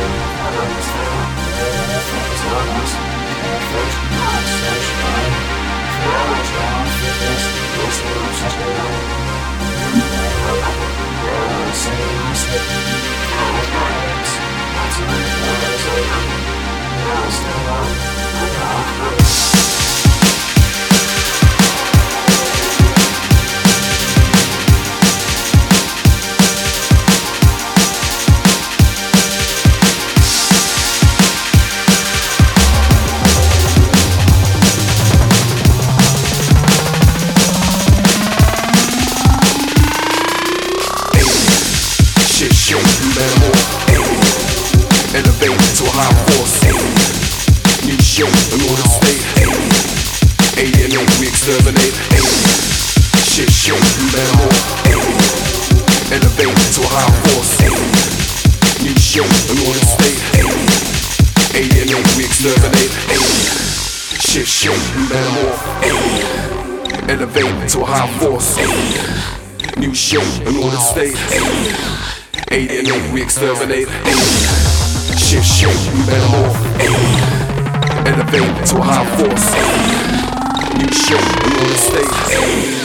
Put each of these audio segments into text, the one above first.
Elevate to a high force. New shape and order state. Alienate, we exterminate. Shit show, metal. Elevate to a high force. New shape and order state. Alienate, we exterminate. Shit show, metal. Elevate to a high force. New shape and order state. Alienate, we exterminate. Shift shape, metamorph. Elevate to a high force. New shape, and order state.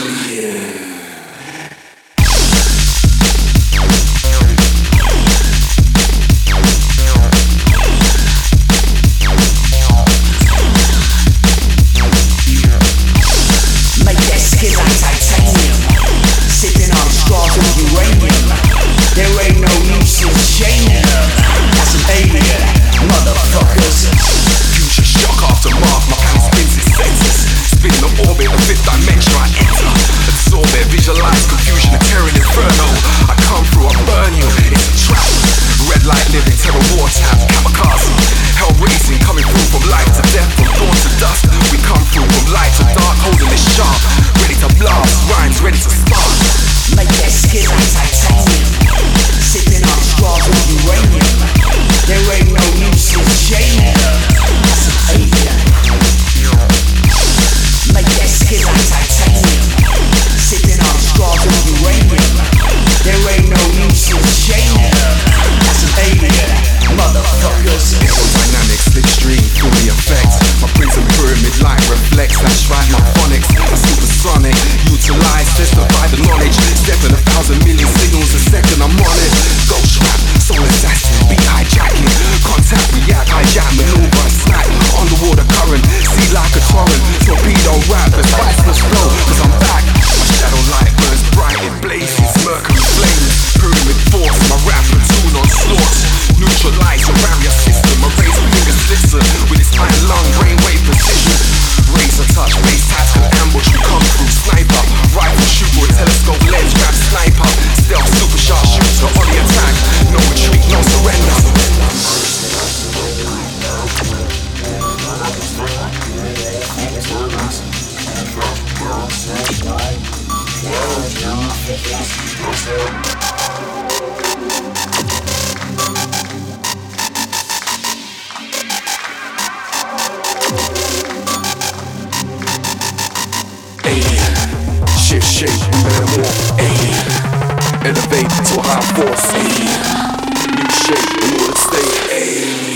Shift shape, metamorph. Elevate to a high force. New shape, and order state.